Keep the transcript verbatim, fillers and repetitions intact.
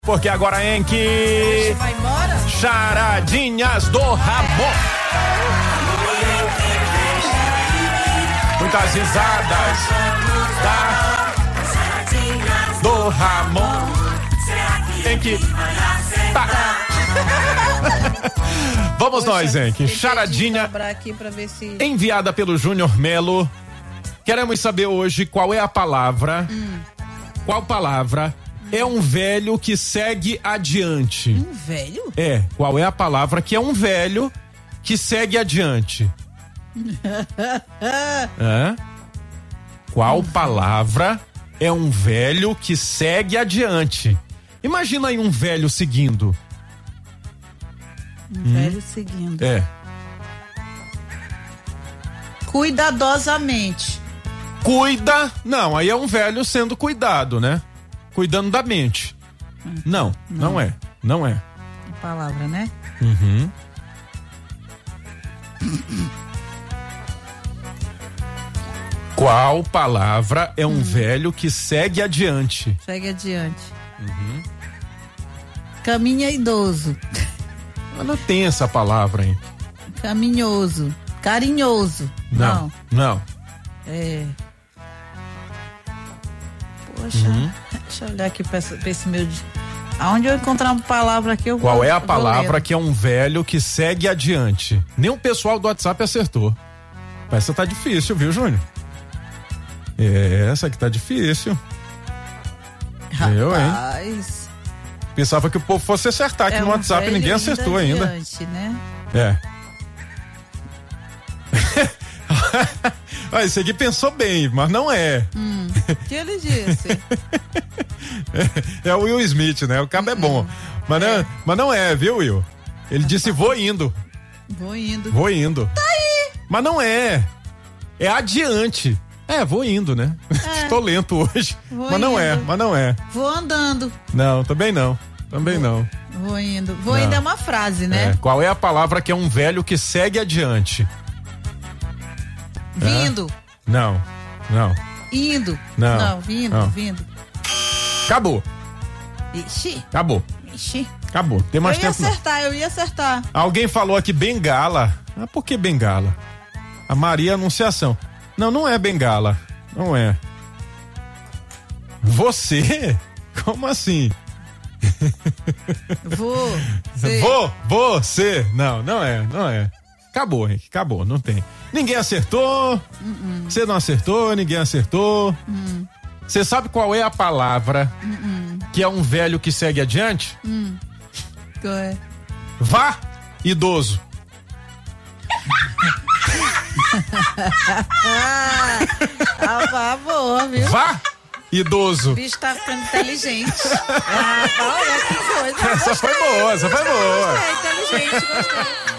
Porque agora em que vai embora? Charadinhas do Ramon. Muitas risadas da do Ramon. Em que tá. Vamos nós, hein? Que charadinha aqui pra ver se... enviada pelo Júnior Melo. Queremos saber hoje qual é a palavra. Hum. Qual palavra é um velho que segue adiante? Um velho? É, qual é a palavra que é um velho que segue adiante? é? Qual palavra é um velho que segue adiante? Imagina aí um velho seguindo. Um hum? velho seguindo. É. Cuidadosamente. Cuida, não, aí é um velho sendo cuidado, né? Cuidando da mente. Hum. Não, não, não é, não é. A palavra, né? Uhum. Qual palavra é um hum. velho que segue adiante? Segue adiante. Uhum. Caminha idoso. Não tem essa palavra, hein? Caminhoso. Carinhoso. Não, não. não. É. Poxa, uhum. Deixa eu olhar aqui pra, pra esse meu... Aonde eu encontrar uma palavra aqui, eu Qual vou, é a palavra que é um velho que segue adiante? Nem o pessoal do WhatsApp acertou. Essa tá difícil, viu, Júnior? É, essa aqui tá difícil. Rapaz. Eu, hein? Pensava que o povo fosse acertar aqui é no um WhatsApp e ninguém acertou ainda. Adiante, né? É. Ah, esse aqui pensou bem, mas não é. Hum, que ele disse? é, é o Will Smith, né? O cabo é bom. Mas, é. Não, mas não é, viu, Will? Ele disse vou indo. Vou indo. Vou indo. Tá aí. Mas não é. É adiante. É, vou indo, né? É. Tô lento hoje. Vou mas não indo. é, mas não é. Vou andando. Não, também não. Também vou, não. Vou indo. Vou não. indo é uma frase, né? É. Qual é a palavra que é um velho que segue adiante? Vindo. É? Não, não. Indo. Não. Não, vindo, não. vindo. Acabou. Ixi. Acabou. Ixi. Acabou. Tem mais eu ia tempo. acertar, não. eu ia acertar. Alguém falou aqui bengala. Ah, por que bengala? A Maria Anunciação. Não, não é bengala. Não é. Você? Como assim? Vou. Vou, você. Não, não é, não é. Acabou, Henrique, acabou, não tem. Ninguém acertou. Você uh-uh. não acertou, ninguém acertou. Você uh-uh. sabe qual é a palavra uh-uh. que é um velho que segue adiante? Uh-uh. Qual é? Vá, idoso. ah, ah, boa, viu? Vá, idoso. O bicho tá ficando inteligente. ah, olha que coisa. Essa foi boa, essa foi boa. É inteligente, gostei.